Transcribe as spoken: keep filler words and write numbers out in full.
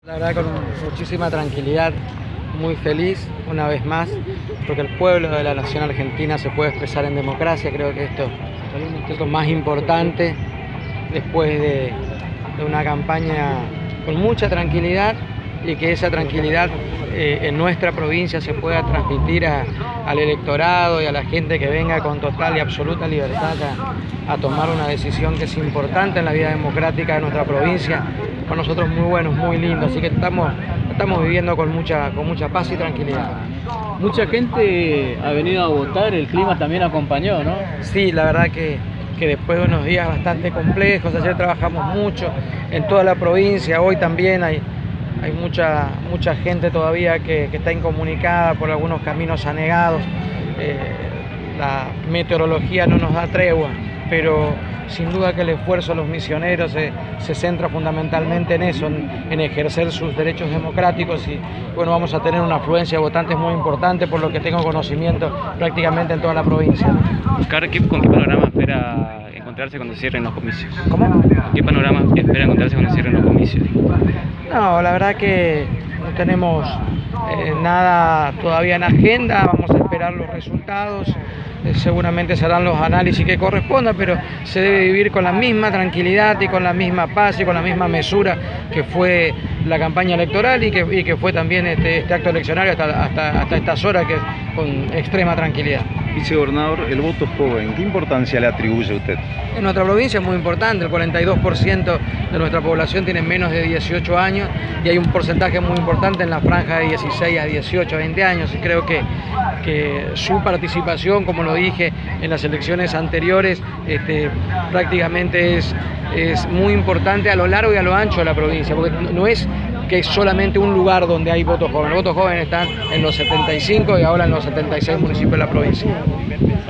La verdad, con muchísima tranquilidad, muy feliz una vez más, porque el pueblo de la nación argentina se puede expresar en democracia. Creo que esto, esto es lo más importante después de, de una campaña con mucha tranquilidad, y que esa tranquilidad eh, en nuestra provincia se pueda transmitir a, al electorado y a la gente que venga con total y absoluta libertad a, a tomar una decisión que es importante en la vida democrática de nuestra provincia. Con nosotros muy buenos, muy lindos, así que estamos, estamos viviendo con mucha, con mucha paz y tranquilidad. Mucha gente ha venido a votar, el clima también acompañó, ¿no? Sí, la verdad que, que después de unos días bastante complejos, ayer trabajamos mucho en toda la provincia, hoy también hay, hay mucha, mucha gente todavía que, que está incomunicada por algunos caminos anegados. Eh, la meteorología no nos da tregua, pero sin duda que el esfuerzo de los misioneros se, se centra fundamentalmente en eso, en, en ejercer sus derechos democráticos, y bueno, vamos a tener una afluencia de votantes muy importante, por lo que tengo conocimiento, prácticamente en toda la provincia, ¿no? Oscar, ¿con qué panorama espera encontrarse cuando cierren los comicios? ¿Cómo? ¿Qué panorama espera encontrarse cuando cierren los comicios? No, la verdad que no tenemos eh, nada todavía en agenda, vamos a esperar los resultados. Seguramente serán los análisis que correspondan, pero se debe vivir con la misma tranquilidad y con la misma paz y con la misma mesura que fue la campaña electoral y que, y que fue también este, este acto eleccionario hasta, hasta, hasta estas horas, que es con extrema tranquilidad. Vicegobernador, el voto joven, ¿qué importancia le atribuye a usted? En nuestra provincia es muy importante, el cuarenta y dos por ciento de nuestra población tiene menos de dieciocho años, y hay un porcentaje muy importante en la franja de dieciséis a dieciocho, veinte años, y creo que, que su participación, como lo dije en las elecciones anteriores, este, prácticamente es, es muy importante a lo largo y a lo ancho de la provincia, porque no es que es solamente un lugar donde hay votos jóvenes. Los votos jóvenes están en los setenta y cinco y ahora en los setenta y seis municipios de la provincia.